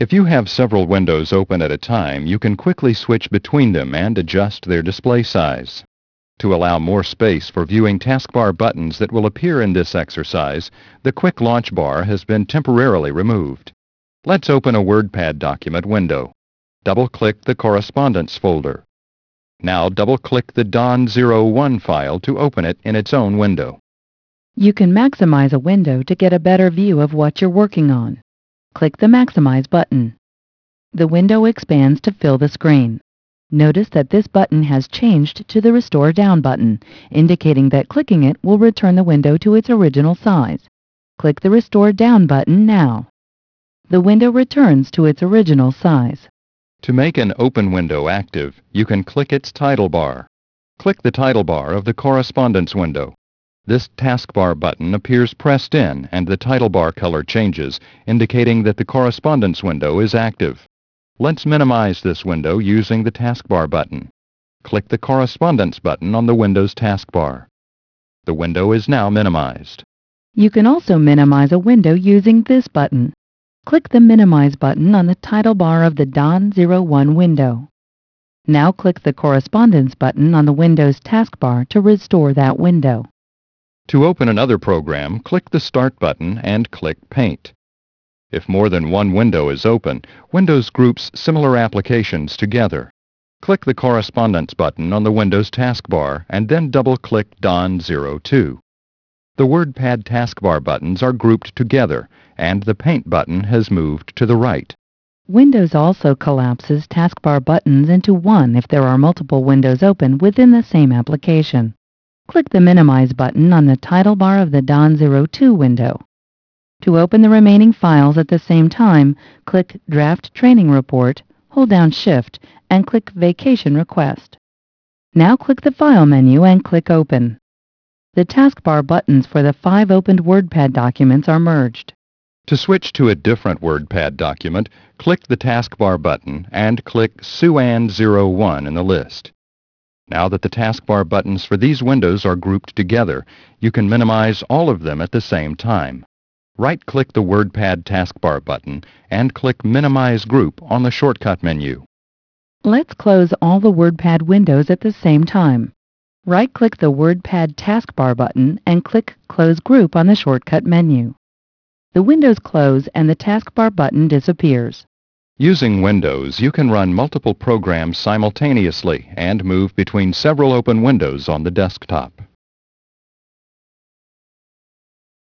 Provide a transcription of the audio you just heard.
If you have several windows open at a time, you can quickly switch between them and adjust their display size. To allow more space for viewing taskbar buttons that will appear in this exercise, the Quick Launch bar has been temporarily removed. Let's open a WordPad document window. Double-click the Correspondence folder. Now double-click the DON01 file to open it in its own window. You can maximize a window to get a better view of what you're working on. Click the Maximize button. The window expands to fill the screen. Notice that this button has changed to the Restore Down button, indicating that clicking it will return the window to its original size. Click the Restore Down button now. The window returns to its original size. To make an open window active, you can click its title bar. Click the title bar of the Correspondence window. This taskbar button appears pressed in and the title bar color changes, indicating that the Correspondence window is active. Let's minimize this window using the taskbar button. Click the Correspondence button on the Windows taskbar. The window is now minimized. You can also minimize a window using this button. Click the Minimize button on the title bar of the DON01 window. Now click the Correspondence button on the Windows taskbar to restore that window. To open another program, click the Start button and click Paint. If more than one window is open, Windows groups similar applications together. Click the Correspondence button on the Windows taskbar and then double-click DON02. The WordPad taskbar buttons are grouped together, and the Paint button has moved to the right. Windows also collapses taskbar buttons into one if there are multiple windows open within the same application. Click the Minimize button on the title bar of the DON02 window. To open the remaining files at the same time, click Draft Training Report, hold down Shift, and click Vacation Request. Now click the File menu and click Open. The taskbar buttons for the 5 opened WordPad documents are merged. To switch to a different WordPad document, click the taskbar button and click Suan01 in the list. Now that the taskbar buttons for these windows are grouped together, you can minimize all of them at the same time. Right-click the WordPad taskbar button and click Minimize Group on the shortcut menu. Let's close all the WordPad windows at the same time. Right-click the WordPad taskbar button and click Close Group on the shortcut menu. The windows close and the taskbar button disappears. Using Windows, you can run multiple programs simultaneously and move between several open windows on the desktop.